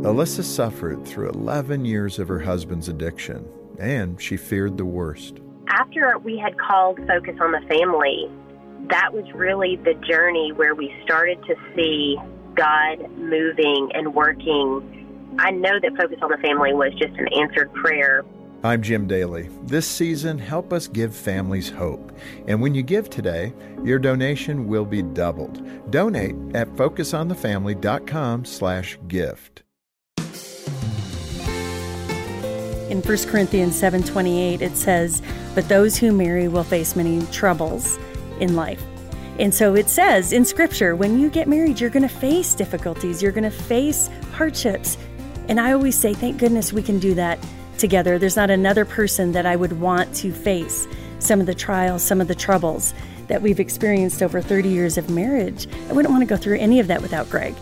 Alyssa suffered through 11 years of her husband's addiction, and she feared the worst. After we had called Focus on the Family, that was really the journey where we started to see God moving and working. I know that Focus on the Family was just an answered prayer. I'm Jim Daly. This season, help us give families hope. And when you give today, your donation will be doubled. Donate at focusonthefamily.com/gift. In 1 Corinthians 7:28, it says, "But those who marry will face many troubles in life." And so it says in Scripture, when you get married, you're going to face difficulties. You're going to face hardships. And I always say, thank goodness we can do that together. There's not another person that I would want to face some of the trials, some of the troubles that we've experienced over 30 years of marriage. I wouldn't want to go through any of that without Greg.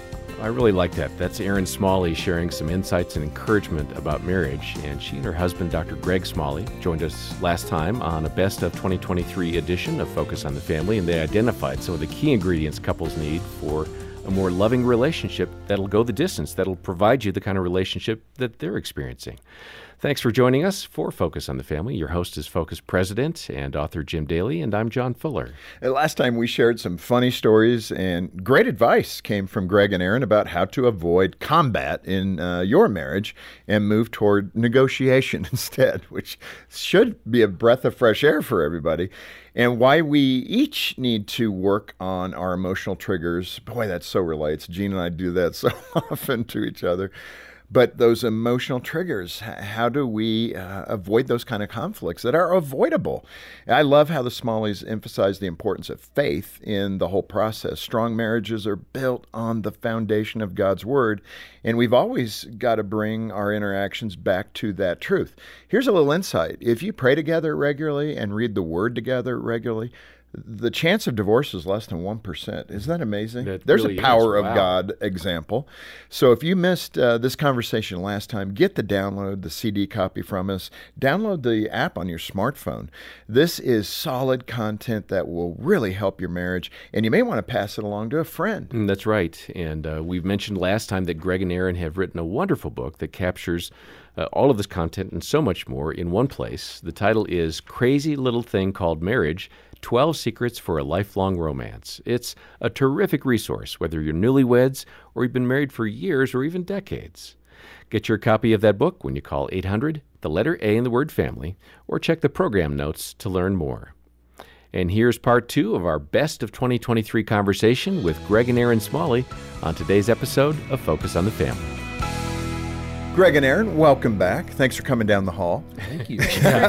I really like that. That's Erin Smalley sharing some insights and encouragement about marriage. And she and her husband, Dr. Greg Smalley, joined us last time on a Best of 2023 edition of Focus on the Family, and they identified some of the key ingredients couples need for a more loving relationship that'll go the distance, that'll provide you the kind of relationship that they're experiencing. Thanks for joining us for Focus on the Family. Your host is Focus President and author Jim Daly, and I'm John Fuller. Last time we shared some funny stories, and great advice came from Greg and Erin about how to avoid combat in your marriage and move toward negotiation instead, which should be a breath of fresh air for everybody. And why we each need to work on our emotional triggers. Boy, that so relates. Gene and I do that so often to each other. But those emotional triggers, how do we avoid those kind of conflicts that are avoidable? I love how the Smalleys emphasize the importance of faith in the whole process. Strong marriages are built on the foundation of God's Word, and we've always got to bring our interactions back to that truth. Here's a little insight. If you pray together regularly and read the Word together regularly, the chance of divorce is less than 1%. Isn't that amazing? There's really a power is. of Wow. God example. So if you missed this conversation last time, get the download, the CD copy from us. Download the app on your smartphone. This is solid content that will really help your marriage, and you may want to pass it along to a friend. That's right. And we've mentioned last time that Greg and Erin have written a wonderful book that captures all of this content and so much more in one place. The title is Crazy Little Thing Called Marriage, 12 Secrets for a Lifelong Romance. It's a terrific resource, whether you're newlyweds or you've been married for years or even decades. Get your copy of that book when you call 800, the letter A in the word family, or check the program notes to learn more. And here's part 2 of our Best of 2023 conversation with Greg and Erin Smalley on today's episode of Focus on the Family. Greg and Erin, welcome back. Thanks for coming down the hall. Thank you.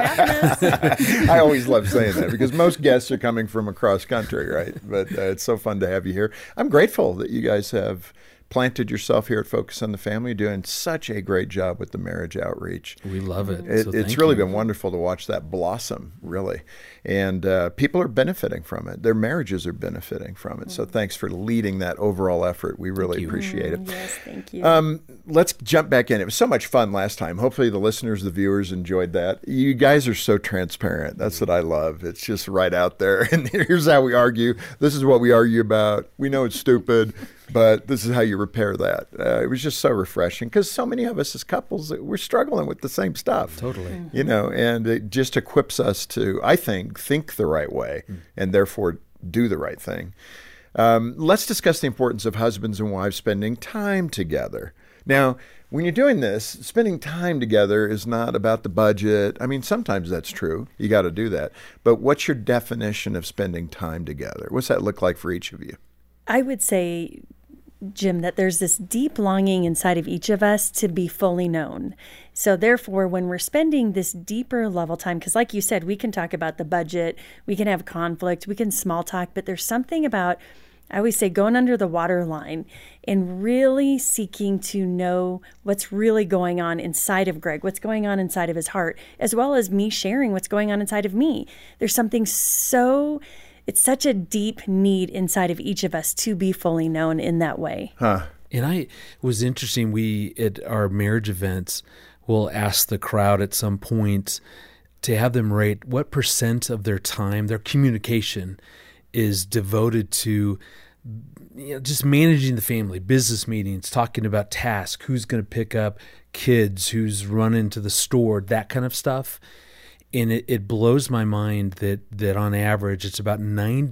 I always love saying that because most guests are coming from across country, right? But it's so fun to have you here. I'm grateful that you guys have planted yourself here at Focus on the Family, doing such a great job with the marriage outreach. We love it. It's really been wonderful to watch that blossom, really. And people are benefiting from it. Their marriages are benefiting from it. So thanks for leading that overall effort. We really appreciate it. Yes, thank you. Let's jump back in. It was so much fun last time. Hopefully the listeners, the viewers enjoyed that. You guys are so transparent. That's what I love. It's just right out there. And here's how we argue. This is what we argue about. We know it's stupid, but this is how you repair that. It was just so refreshing because so many of us as couples, we're struggling with the same stuff. Totally. You know, and it just equips us to, I think the right way and therefore do the right thing. Let's discuss the importance of husbands and wives spending time together. Now, when you're doing this, spending time together is not about the budget. I mean, sometimes that's true. You got to do that. But what's your definition of spending time together? What's that look like for each of you? I would say, Jim, that there's this deep longing inside of each of us to be fully known. So therefore, when we're spending this deeper level time, because like you said, we can talk about the budget, we can have conflict, we can small talk, but there's something about, I always say, going under the waterline and really seeking to know what's really going on inside of Greg, what's going on inside of his heart, as well as me sharing what's going on inside of me. There's something it's such a deep need inside of each of us to be fully known in that way. And it was interesting. We, at our marriage events, will ask the crowd at some point to have them rate what % of their time, their communication, is devoted to just managing the family, business meetings, talking about tasks, who's going to pick up kids, who's running to the store, that kind of stuff. And it blows my mind that on average, it's about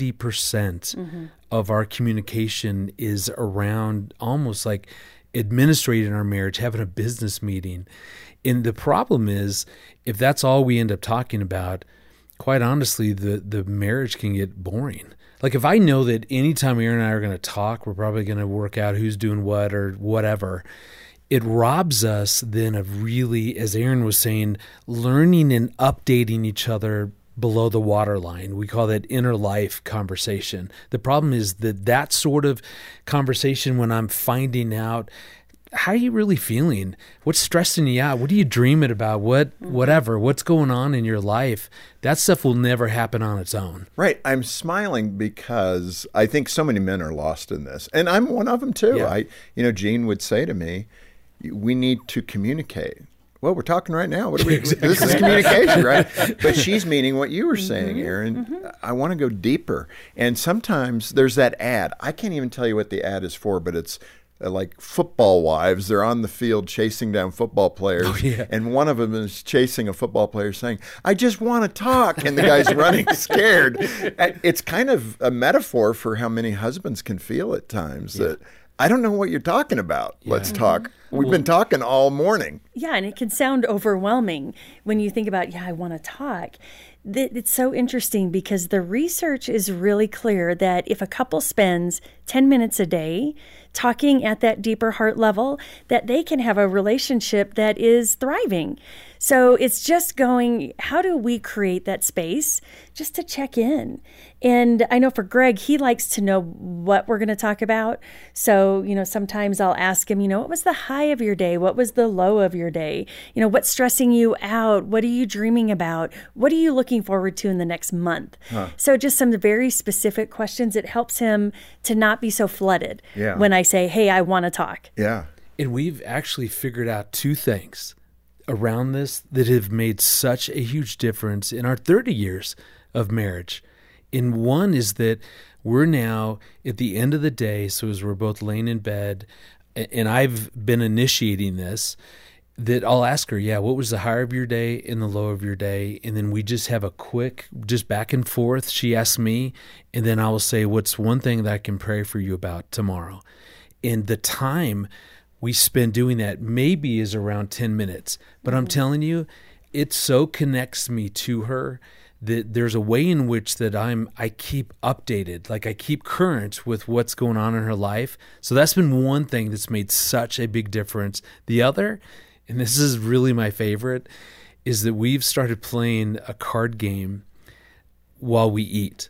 90% of our communication is around almost like administrating our marriage, having a business meeting. And the problem is, if that's all we end up talking about, quite honestly, the marriage can get boring. Like if I know that anytime Aaron and I are going to talk, we're probably going to work out who's doing what or whatever, it robs us then of really, as Aaron was saying, learning and updating each other below the waterline. We call that inner life conversation. The problem is that sort of conversation, when I'm finding out, how are you really feeling? What's stressing you out? What are you dreaming about? Whatever, what's going on in your life? That stuff will never happen on its own. Right. I'm smiling because I think so many men are lost in this. And I'm one of them too. Yeah. Gene would say to me, we need to communicate. Well, we're talking right now. What are we? Exactly. This is communication, right? But she's meaning what you were saying, Aaron. I want to go deeper. And sometimes there's that ad. I can't even tell you what the ad is for, but it's like football wives. They're on the field chasing down football players. Oh, yeah. And one of them is chasing a football player saying, I just want to talk. And the guy's running scared. It's kind of a metaphor for how many husbands can feel at times that I don't know what you're talking about. Yeah. Let's talk. We've been talking all morning. Yeah, and it can sound overwhelming when you think about, I want to talk. It's so interesting because the research is really clear that if a couple spends 10 minutes a day talking at that deeper heart level, that they can have a relationship that is thriving. So it's just going, how do we create that space just to check in? And I know for Greg, he likes to know what we're going to talk about. So, sometimes I'll ask him, what was the high of your day? What was the low of your day? What's stressing you out? What are you dreaming about? What are you looking forward to in the next month? So just some very specific questions. It helps him to not be so flooded when I say, hey, I want to talk. Yeah. And we've actually figured out two things around this that have made such a huge difference in our 30 years of marriage. And one is that we're now at the end of the day, so as we're both laying in bed, and I've been initiating this, that I'll ask her, what was the high of your day and the low of your day? And then we just have a quick, just back and forth. She asks me, and then I will say, what's one thing that I can pray for you about tomorrow? And the time we spend doing that maybe is around 10 minutes. But I'm telling you, it so connects me to her that there's a way in which that I keep updated, like I keep current with what's going on in her life. So that's been one thing that's made such a big difference. The other, and this is really my favorite, is that we've started playing a card game while we eat.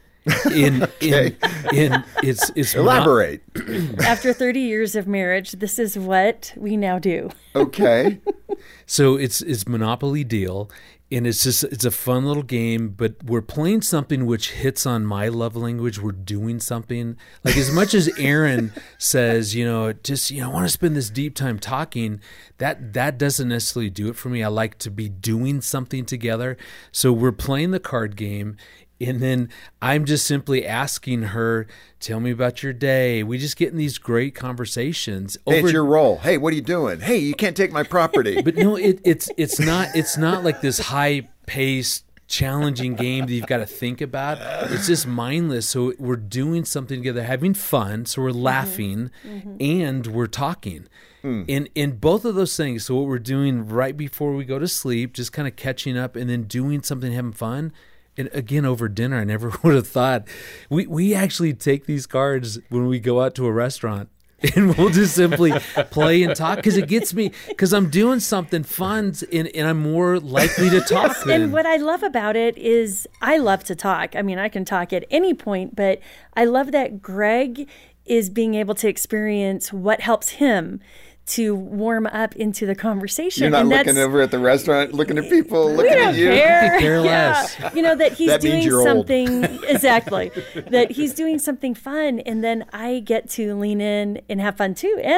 It's elaborate. After 30 years of marriage, this is what we now do. Okay. So it's Monopoly Deal, and it's a fun little game, but we're playing something which hits on my love language. We're doing something like, as much as Aaron says, I want to spend this deep time talking, that doesn't necessarily do it for me. I like to be doing something together. So we're playing the card game. And then I'm just simply asking her, tell me about your day. We just get in these great conversations. Hey, it's your role. Hey, what are you doing? Hey, you can't take my property. But no, it's not like this high-paced, challenging game that you've got to think about. It's just mindless. So we're doing something together, having fun. So we're laughing and we're talking. In both of those things, so what we're doing right before we go to sleep, just kind of catching up and then doing something, having fun. And again, over dinner, I never would have thought. We actually take these cards when we go out to a restaurant, and we'll just simply play and talk because it gets me, because I'm doing something fun and I'm more likely to talk. And what I love about it is I love to talk. I mean, I can talk at any point, but I love that Greg is being able to experience what helps him to warm up into the conversation. You're not looking over at the restaurant, looking at people, looking at you. Care less. That he's doing something exactly. That he's doing something fun, and then I get to lean in and have fun too, and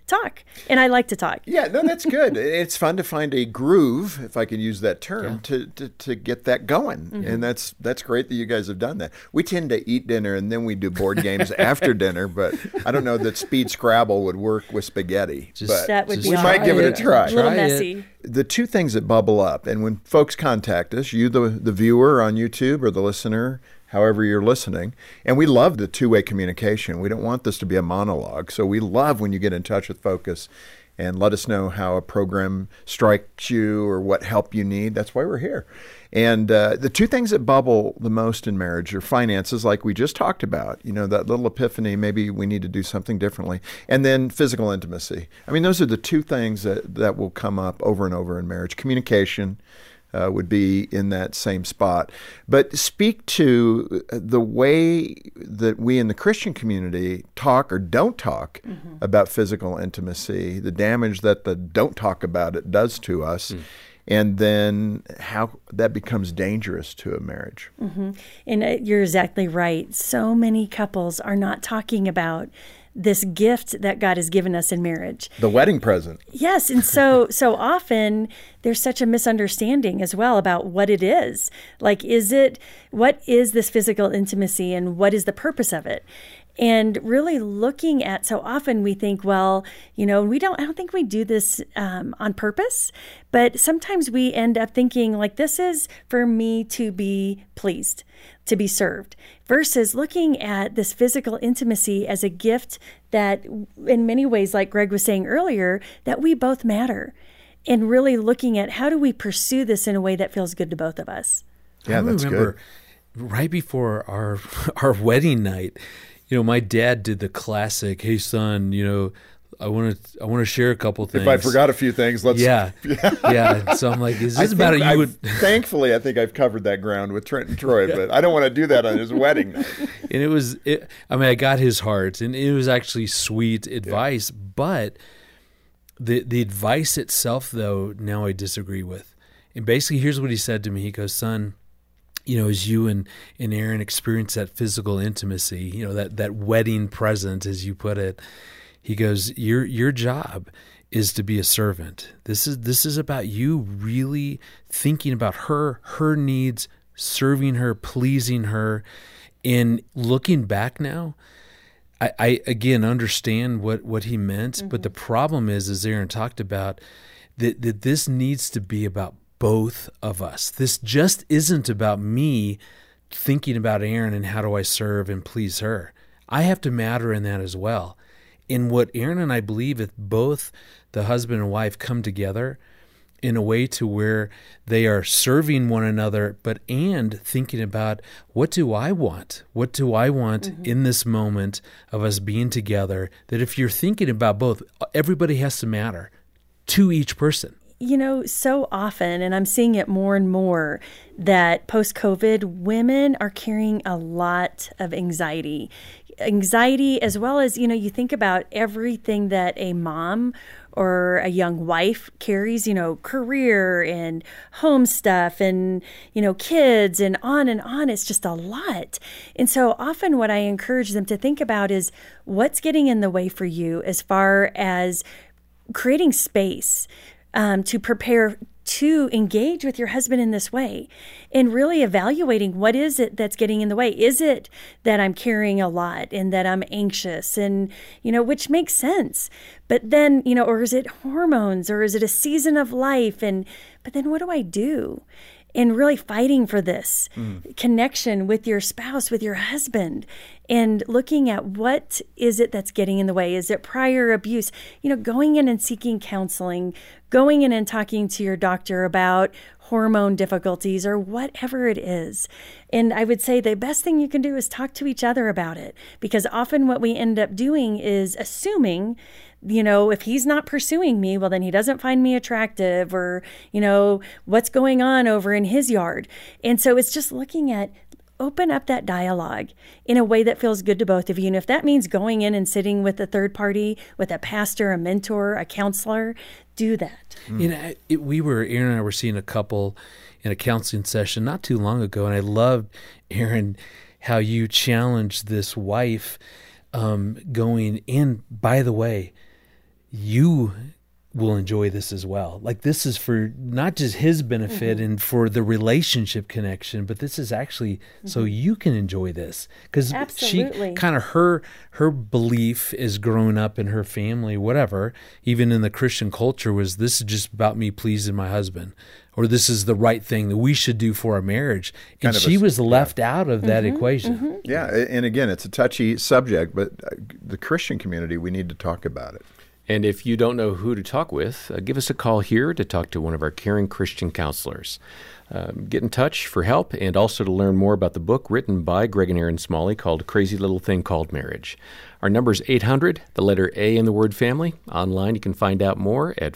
talk. And I like to talk. Yeah, no, that's good. It's fun to find a groove, if I can use that term, to get that going. And that's great that you guys have done that. We tend to eat dinner and then we do board games after dinner, but I don't know that Speed Scrabble would work with spaghetti. But That would be we might give it a try. A little Try it. messy. The two things that bubble up, and when folks contact us, you, the viewer on YouTube, or the listener, however you're listening, and we love the two-way communication. We don't want this to be a monologue. So we love when you get in touch with Focus and let us know how a program strikes you or what help you need. That's why we're here. And the two things that bubble the most in marriage are finances, like we just talked about, that little epiphany, maybe we need to do something differently, and then physical intimacy. I mean, those are the two things that will come up over and over in marriage. Communication would be in that same spot. But speak to the way that we in the Christian community talk or don't talk about physical intimacy, the damage that the don't talk about it does to us, and then how that becomes dangerous to a marriage. And you're exactly right. So many couples are not talking about this gift that God has given us in marriage. The wedding present. Yes, and so often there's such a misunderstanding as well about what it is. Like, what is this physical intimacy and what is the purpose of it? And really looking at, so often we think, well, I don't think we do this on purpose, but sometimes we end up thinking like, this is for me to be pleased, to be served, versus looking at this physical intimacy as a gift that in many ways, like Greg was saying earlier, that we both matter, and really looking at how do we pursue this in a way that feels good to both of us. Yeah, that's remember good. Right before our wedding night, my dad did the classic, "Hey son, I want to share a couple things. If I forgot a few things, let's. Yeah. So I'm like, is this about it? Thankfully, I think I've covered that ground with Trent and Troy, but I don't want to do that on his wedding night. And I got his heart, and it was actually sweet advice. Yeah. But the advice itself, though, now I disagree with. And basically, here's what he said to me. He goes, son, as you and Aaron experience that physical intimacy, that wedding present, as you put it, he goes, your job is to be a servant. This is about you really thinking about her needs, serving her, pleasing her. And looking back now, I again understand what he meant, but the problem is, as Aaron talked about, that this needs to be about both of us. This just isn't about me thinking about Aaron and how do I serve and please her. I have to matter in that as well. In what Aaron and I believe, if both the husband and wife come together in a way to where they are serving one another, and thinking about, what do I want? What do I want in this moment of us being together? That if you're thinking about both, everybody has to matter to each person. So often, and I'm seeing it more and more, that post-COVID, women are carrying a lot of anxiety, as well as, you think about everything that a mom or a young wife carries, career and home stuff and, kids and on and on. It's just a lot. And so often what I encourage them to think about is what's getting in the way for you as far as creating space to prepare to engage with your husband in this way, and really evaluating what is it that's getting in the way. Is it that I'm carrying a lot and that I'm anxious and, which makes sense, but then, or is it hormones, or is it a season of life? But then what do I do? And really fighting for this connection with your spouse, with your husband, and looking at what is it that's getting in the way. Is it prior abuse? Going in and seeking counseling, going in and talking to your doctor about hormone difficulties or whatever it is. And I would say the best thing you can do is talk to each other about it, because often what we end up doing is assuming, if he's not pursuing me, well, then he doesn't find me attractive, or, what's going on over in his yard. And so it's just looking at, open up that dialogue in a way that feels good to both of you. And if that means going in and sitting with a third party, with a pastor, a mentor, a counselor, do that. Aaron and I were seeing a couple in a counseling session not too long ago, and I loved, Aaron, how you challenged this wife going in. By the way, you will enjoy this as well. Like, this is for not just his benefit and for the relationship connection, but this is actually so you can enjoy this. Because she kind of, her belief is growing up in her family, whatever, even in the Christian culture, was this is just about me pleasing my husband, or this is the right thing that we should do for our marriage. And she was left out of that equation. Yeah, and again, it's a touchy subject, but the Christian community, we need to talk about it. And if you don't know who to talk with, give us a call here to talk to one of our caring Christian counselors. Get in touch for help and also to learn more about the book written by Greg and Erin Smalley called Crazy Little Thing Called Marriage. Our number is 800, the letter A in the word family. Online, you can find out more at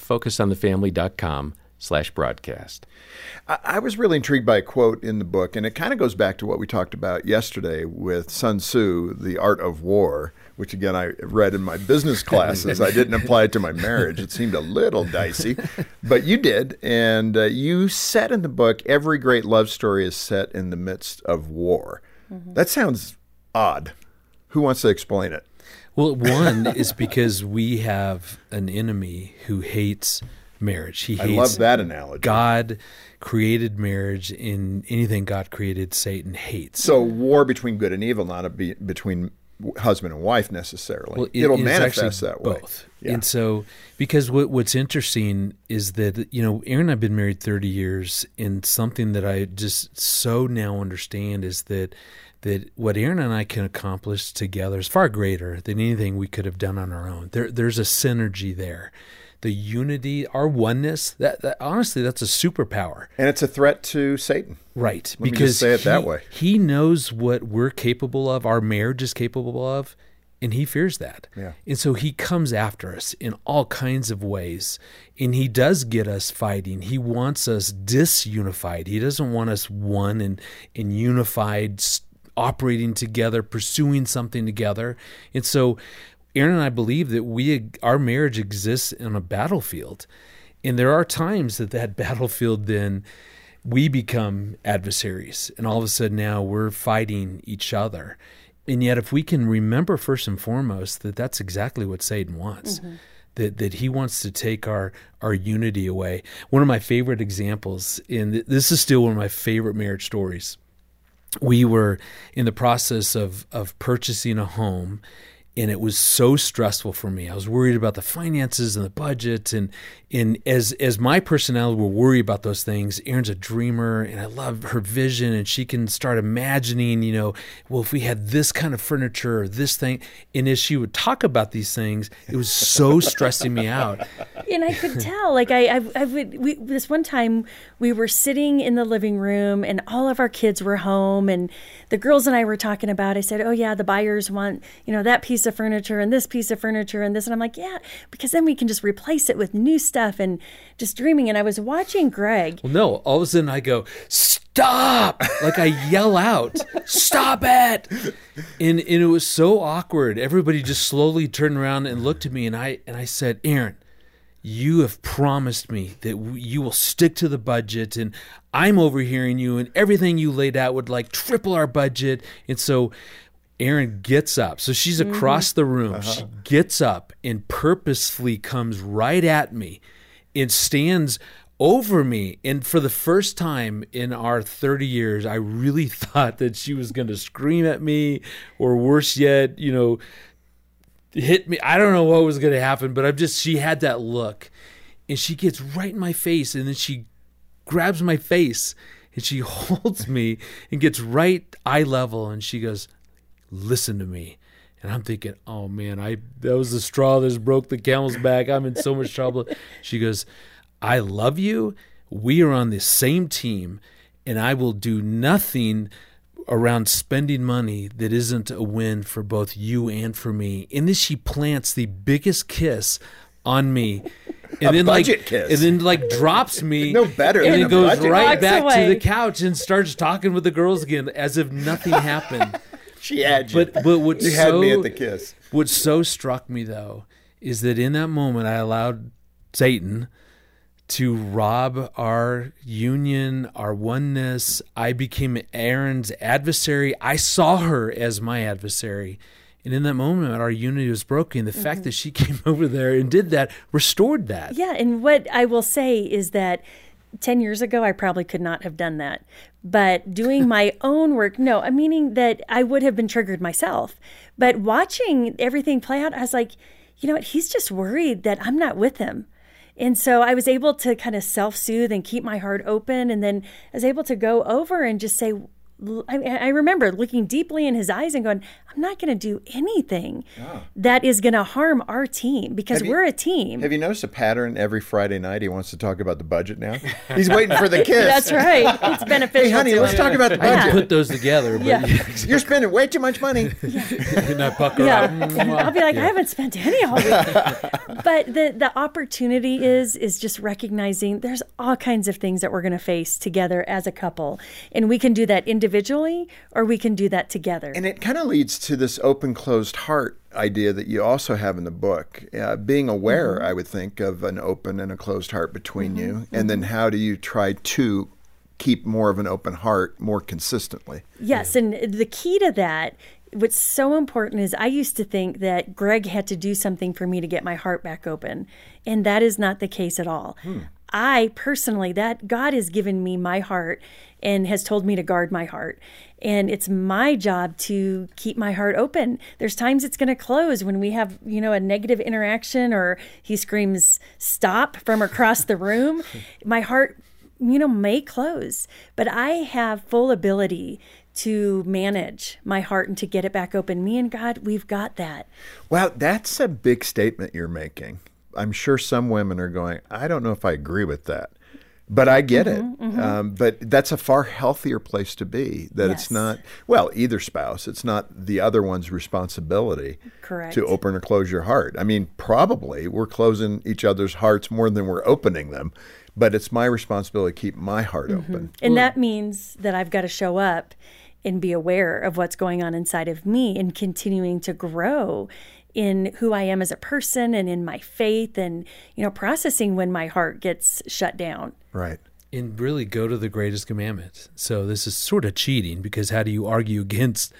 focusonthefamily.com/broadcast. I was really intrigued by a quote in the book, and it kind of goes back to what we talked about yesterday with Sun Tzu, The Art of War, which, again, I read in my business classes. I didn't apply it to my marriage. It seemed a little dicey, but you did. And you said in the book, every great love story is set in the midst of war. That sounds odd. Who wants to explain it? Well, one is because we have an enemy who hates marriage. He hates, I love that analogy. God created marriage, in anything God created, Satan hates. So war between good and evil, not between husband and wife necessarily. Well, it'll manifest that way. Both. Yeah. And so, because what's interesting is that, Erin and I have been married 30 years, and something that I just so now understand is that what Erin and I can accomplish together is far greater than anything we could have done on our own. There's a synergy there. The unity, our oneness, that honestly, that's a superpower. And it's a threat to Satan. Right. Let me just say it that way. He knows what we're capable of, our marriage is capable of, and he fears that. Yeah. And so he comes after us in all kinds of ways, and he does get us fighting. He wants us disunified. He doesn't want us one and unified, operating together, pursuing something together. And so Erin and I believe that our marriage exists on a battlefield, and there are times that battlefield, then we become adversaries, and all of a sudden now we're fighting each other. And yet, if we can remember first and foremost that that's exactly what Satan wants, that he wants to take our unity away. One of my favorite examples, and this is still one of my favorite marriage stories. We were in the process of purchasing a home, and it was so stressful for me. I was worried about the finances and the budget, and as my personality will worry about those things, Erin's a dreamer, and I love her vision, and she can start imagining, well, if we had this kind of furniture or this thing, and as she would talk about these things, it was so stressing me out. And I could tell, this one time we were sitting in the living room, and all of our kids were home, and the girls and I were talking about, I said, oh yeah, the buyers want, that piece of furniture and this piece of furniture and this. And I'm like, yeah, because then we can just replace it with new stuff, and just dreaming. And I was watching Greg. Well, no, all of a sudden I go, stop! Like I yell out, stop it! And it was so awkward. Everybody just slowly turned around and looked at me, and I said, Erin, you have promised me that you will stick to the budget, and I'm overhearing you, and everything you laid out would triple our budget. And so Erin gets up. So she's across the room. She gets up and purposefully comes right at me and stands over me. And for the first time in our 30 years, I really thought that she was going to scream at me, or worse yet, hit me. I don't know what was going to happen, but she had that look, and she gets right in my face, and then she grabs my face and she holds me and gets right eye level, and she goes, listen to me. And I'm thinking, oh man, that was the straw that broke the camel's back. I'm in so much trouble. She goes, I love you. We are on the same team, and I will do nothing around spending money that isn't a win for both you and for me. And then she plants the biggest kiss on me. And then budget kiss. And then drops me. No better and than then goes budget. right Walks back away. to the couch and starts talking with the girls again as if nothing happened. She had you. But what you had me at the kiss. What so struck me, though, is that in that moment I allowed Satan to rob our union, our oneness. I became Erin's adversary. I saw her as my adversary. And in that moment, our unity was broken. The fact that she came over there and did that restored that. Yeah, and what I will say is that 10 years ago, I probably could not have done that. But doing my own work, no, meaning that I would have been triggered myself. But watching everything play out, I was like, you know what, he's just worried that I'm not with him. And so I was able to kind of self-soothe and keep my heart open. And then I was able to go over and just say, I remember looking deeply in his eyes and going, I'm not going to do anything that is going to harm our team because we're a team. Have you noticed a pattern every Friday night? He wants to talk about the budget now. He's waiting for the kiss. That's right. It's beneficial. Hey, honey, let's talk about the I budget. put those together, but You're spending way too much money. and I pucker up. I'll be like, I haven't spent any all week. But the opportunity is just recognizing there's all kinds of things that we're going to face together as a couple. And we can do that individually or we can do that together. And it kind of leads to this open, closed heart idea that you also have in the book. Being aware, I would think, of an open and a closed heart between you. And then how do you try to keep more of an open heart more consistently? Yes, and the key to that, what's so important is I used to think that Greg had to do something for me to get my heart back open. And that is not the case at all. I personally, that God has given me my heart and has told me to guard my heart. And it's my job to keep my heart open. There's times it's going to close when we have, a negative interaction or he screams, stop from across the room. My heart, may close. But I have full ability to manage my heart and to get it back open. Me and God, we've got that. Well, that's a big statement you're making. I'm sure some women are going, I don't know if I agree with that. But I get it. But that's a far healthier place to be, that it's not, either spouse, it's not the other one's responsibility to open or close your heart. I mean, probably we're closing each other's hearts more than we're opening them, but it's my responsibility to keep my heart open. And that means that I've got to show up and be aware of what's going on inside of me and continuing to grow in who I am as a person and in my faith and, processing when my heart gets shut down. Right. And really go to the greatest commandment. So this is sort of cheating because how do you argue against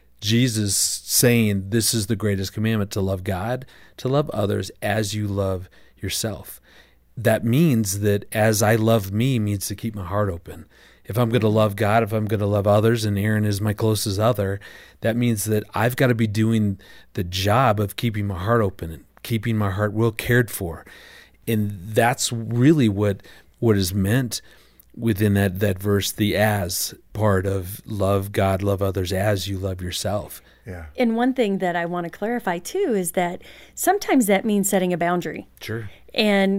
Jesus saying this is the greatest commandment, to love God, to love others as you love yourself? That means that as I love me means to keep my heart open. If I'm going to love God, if I'm going to love others, and Aaron is my closest other, that means that I've got to be doing the job of keeping my heart open and keeping my heart well cared for. And that's really what is meant within that verse, the as part of love God, love others as you love yourself. Yeah. And one thing that I want to clarify too is that sometimes that means setting a boundary. Sure. And,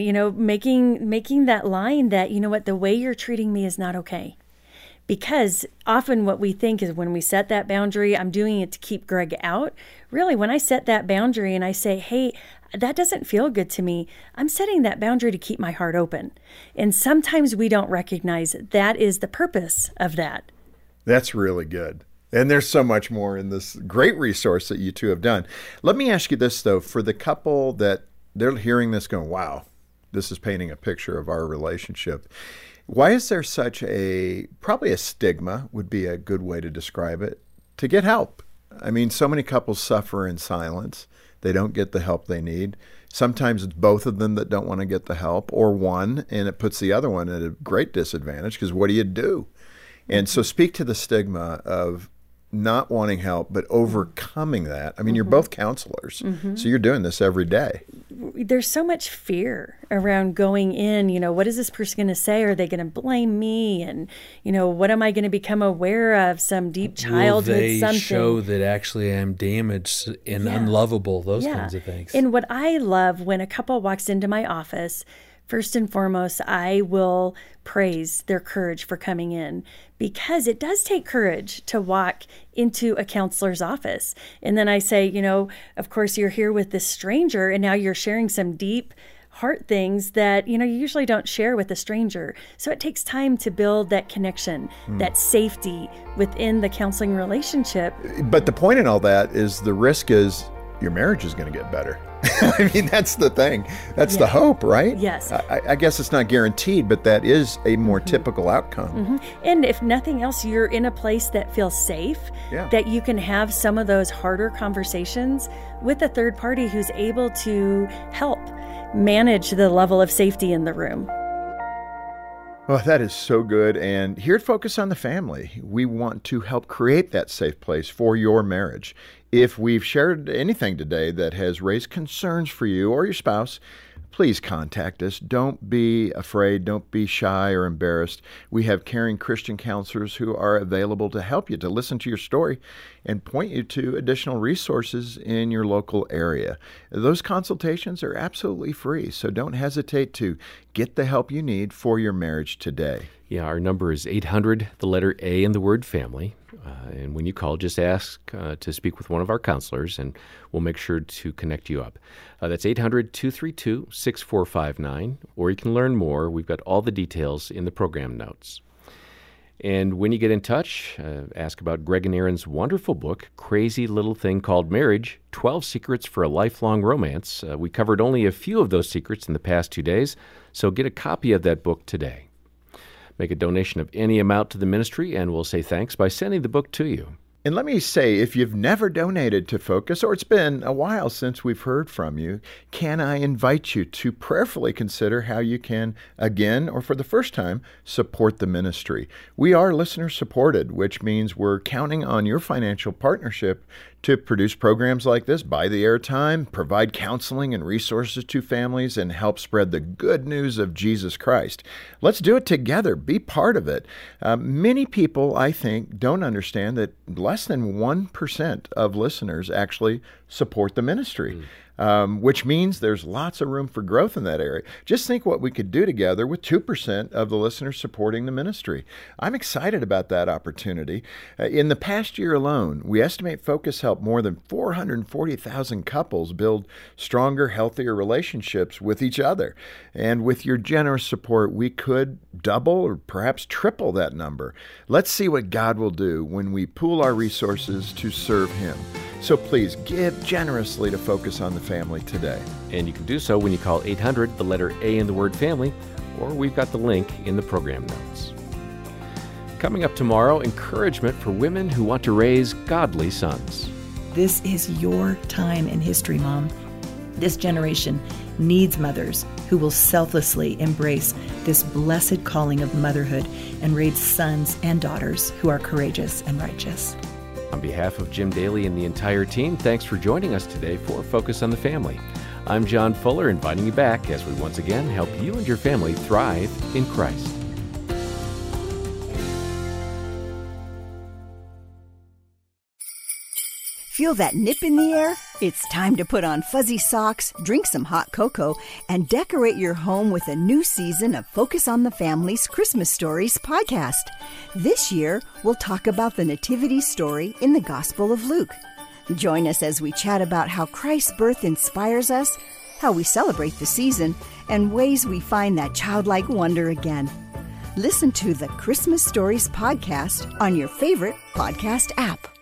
making that line that, the way you're treating me is not okay. Because often what we think is when we set that boundary, I'm doing it to keep Greg out. Really, when I set that boundary and I say, hey, that doesn't feel good to me, I'm setting that boundary to keep my heart open. And sometimes we don't recognize that is the purpose of that. That's really good. And there's so much more in this great resource that you two have done. Let me ask you this, though. For the couple that they're hearing this going, wow, this is painting a picture of our relationship. Why is there such probably a stigma would be a good way to describe it, to get help? I mean, so many couples suffer in silence. They don't get the help they need. Sometimes it's both of them that don't want to get the help, or one, and it puts the other one at a great disadvantage because what do you do? And so speak to the stigma of not wanting help, but overcoming that. I mean, you're both counselors, so you're doing this every day. There's so much fear around going in, what is this person going to say? Are they going to blame me? And, what am I going to become aware of? Some deep childhood something. Will they show that actually I'm damaged and unlovable, those kinds of things. And what I love when a couple walks into my office, first and foremost, I will praise their courage for coming in, because it does take courage to walk into a counselor's office. And then I say, of course, you're here with this stranger, and now you're sharing some deep heart things that, you usually don't share with a stranger. So it takes time to build that connection, that safety within the counseling relationship. But the point in all that is the risk is your marriage is going to get better. I mean, that's the thing. That's the hope, right? Yes. I guess it's not guaranteed, but that is a more typical outcome. And if nothing else, you're in a place that feels safe, that you can have some of those harder conversations with a third party who's able to help manage the level of safety in the room. Well, that is so good. And here at Focus on the Family, we want to help create that safe place for your marriage. If we've shared anything today that has raised concerns for you or your spouse, please contact us. Don't be afraid. Don't be shy or embarrassed. We have caring Christian counselors who are available to help you, to listen to your story and point you to additional resources in your local area. Those consultations are absolutely free, so don't hesitate to get the help you need for your marriage today. Yeah, our number is 800, the letter A in the word family. And when you call, just ask to speak with one of our counselors, and we'll make sure to connect you up. That's 800-232-6459, or you can learn more. We've got all the details in the program notes. And when you get in touch, ask about Greg and Erin's wonderful book, Crazy Little Thing Called Marriage, 12 Secrets for a Lifelong Romance. We covered only a few of those secrets in the past 2 days, so get a copy of that book today. Make a donation of any amount to the ministry, and we'll say thanks by sending the book to you. And let me say, if you've never donated to Focus, or it's been a while since we've heard from you, can I invite you to prayerfully consider how you can, again or for the first time, support the ministry. We are listener-supported, which means we're counting on your financial partnership to produce programs like this, buy the airtime, provide counseling and resources to families, and help spread the good news of Jesus Christ. Let's do it together. Be part of it. Many people, I think, don't understand that less than 1% of listeners actually support the ministry. Which means there's lots of room for growth in that area. Just think what we could do together with 2% of the listeners supporting the ministry. I'm excited about that opportunity. In the past year alone, we estimate Focus helped more than 440,000 couples build stronger, healthier relationships with each other. And with your generous support, we could double or perhaps triple that number. Let's see what God will do when we pool our resources to serve Him. So please give generously to Focus on the Family today. And you can do so when you call 800, the letter A in the word family, or we've got the link in the program notes. Coming up tomorrow, encouragement for women who want to raise godly sons. This is your time in history, Mom. This generation needs mothers who will selflessly embrace this blessed calling of motherhood and raise sons and daughters who are courageous and righteous. On behalf of Jim Daly and the entire team, thanks for joining us today for Focus on the Family. I'm John Fuller, inviting you back as we once again help you and your family thrive in Christ. Feel that nip in the air? It's time to put on fuzzy socks, drink some hot cocoa, and decorate your home with a new season of Focus on the Family's Christmas Stories podcast. This year, we'll talk about the nativity story in the Gospel of Luke. Join us as we chat about how Christ's birth inspires us, how we celebrate the season, and ways we find that childlike wonder again. Listen to the Christmas Stories podcast on your favorite podcast app.